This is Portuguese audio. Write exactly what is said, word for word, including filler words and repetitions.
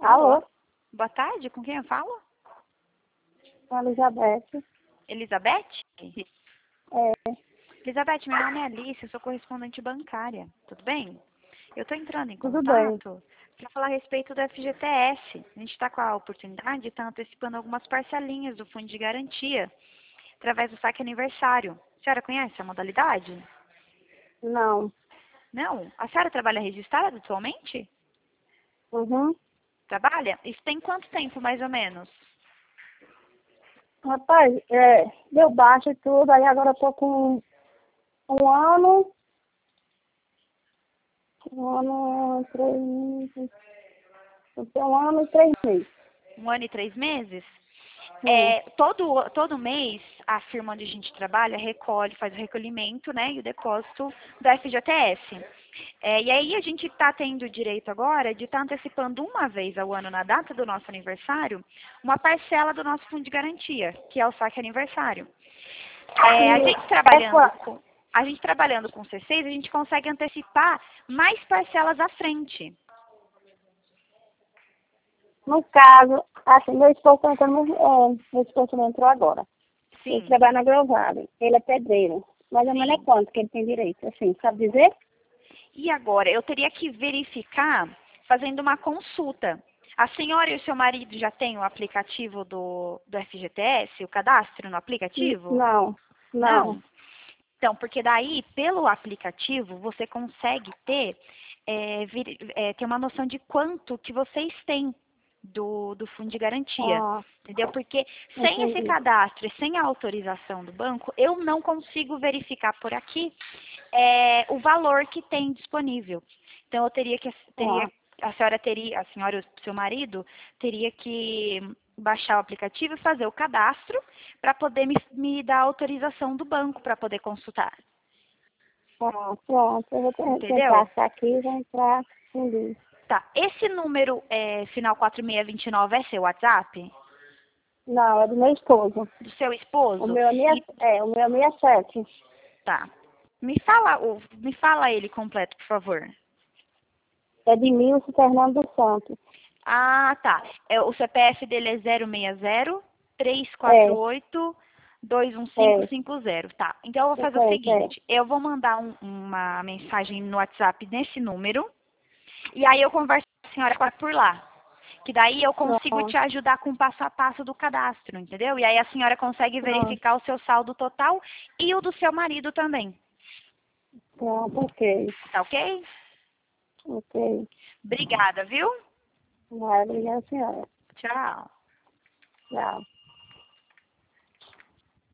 Alô? Boa tarde, com quem eu falo? Elizabeth. Elizabeth? É, Elizabeth, meu nome é Alice, eu sou correspondente bancária, tudo bem? Eu estou entrando em tudo bem. contato para falar a respeito do F G T S. A gente está com a oportunidade de estar antecipando algumas parcelinhas do Fundo de Garantia através do saque aniversário. A senhora conhece a modalidade? Não. Não? A senhora trabalha registrada atualmente? Uhum. Trabalha? Isso tem quanto tempo, mais ou menos? Rapaz, é, deu baixo e tudo, aí agora eu tô com um ano, um ano, três meses, eu tenho um ano e três meses. Um ano e três meses? Sim. É, todo, todo mês, a firma onde a gente trabalha recolhe, faz o recolhimento, né, e o depósito do F G T S. É, e aí a gente está tendo o direito agora de estar antecipando uma vez ao ano, na data do nosso aniversário, uma parcela do nosso fundo de garantia, que é o saque aniversário. É, a E gente é trabalhando quanto? com, a gente trabalhando com C seis, a gente consegue antecipar mais parcelas à frente. No caso, assim, meu esposo tá entrando, é, meu esposo não entrou agora. Ele Sim, trabalha na Grovale, ele é pedreiro. Mais ou menos é sim. quanto que ele tem direito, assim, sabe dizer? E agora, eu teria que verificar fazendo uma consulta. A senhora e o seu marido já têm o aplicativo do, do F G T S, o cadastro no N- aplicativo? Não, não. Não? Então, porque daí, pelo aplicativo, você consegue ter, é, vir- é, ter uma noção de quanto que vocês têm do, do fundo de garantia. Ah, Entendeu? Porque sem esse entendi. cadastro e sem a autorização do banco, eu não consigo verificar por aqui é, o valor que tem disponível. Então, eu teria que, teria, Ah, a senhora teria, a senhora e o seu marido, teria que baixar o aplicativo e fazer o cadastro para poder me, me dar a autorização do banco para poder consultar. ah, pronto, eu vou te- tentar Entendeu? achar aqui e vou entrar em lista. Tá. Esse número é, final quatro seis dois nove é seu WhatsApp? Não, é do meu esposo. Do seu O esposo? meu é, meia, E, é, o meu é sessenta e sete. tá. Me fala, o- me fala ele completo, por favor. É de Milson Fernando dos Santos. Ah, tá. É, o C P F dele é zero seis zero, três quatro É, oito, dois um cinco é, cinco zero. Tá. Então eu vou fazer o cinquenta, é. seguinte. Eu vou mandar um- uma mensagem no WhatsApp nesse número. E aí eu converso com a senhora por lá. Que daí eu consigo Pronto, te ajudar com o passo a passo do cadastro, entendeu? E aí a senhora consegue pronto, verificar o seu saldo total e o do seu marido também. pronto, ok, Tá ok? ok. Obrigada, viu? Vai, obrigada, senhora. Tchau. Tchau.